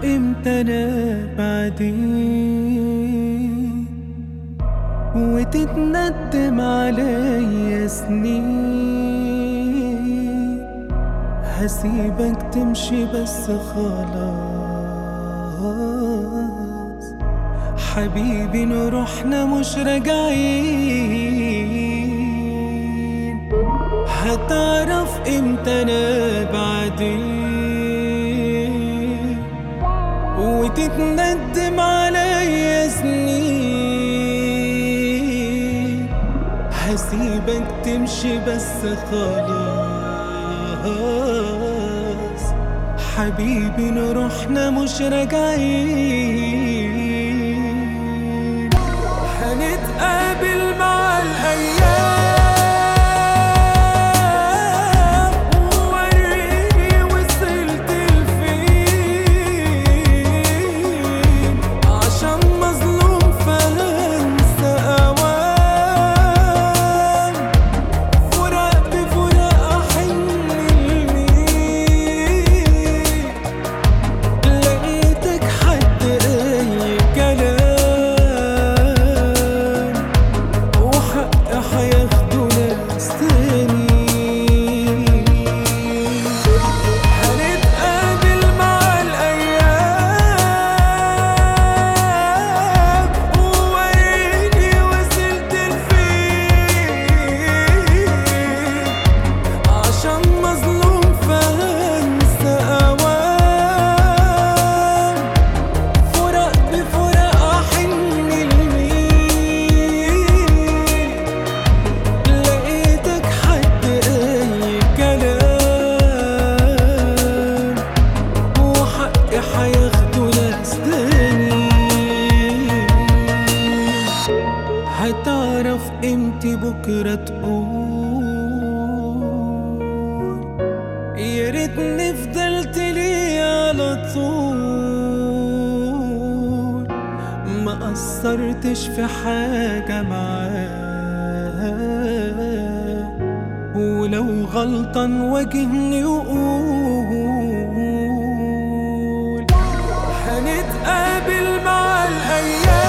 امتى انا بعدين وتتندم عليا سنين. هسيبك تمشي بس خلاص حبيبي، نروحنا مش راجعين. هتعرف امتى انا بعدين وتتندم عليا سنين. هسيبك تمشي بس خلاص حبيبي، نروحنا مش راجعين. هنتقابل مع الأيام ووريني وصلت لفين، عشان مظلوم فهنسى أوام. فراق بفراق أحن لمين، لقيتك حد أي كلام وحق هياخدوا ناس تانيين. هنتقابل مع الأيام ووريني وصلت لفين، عشان مظلوم فهنسى أوام. فراق بفراق أحن لمين، لقيتك حد أي كلام وحقي هياخدوا ناس تانيين. هتعرف امتى بكرة تقول يا ريتني فضلت لي على طول، ما قصرتش في حاجة معاه. ولو غلطان واجهني وقول. هنتقابل مع الأيام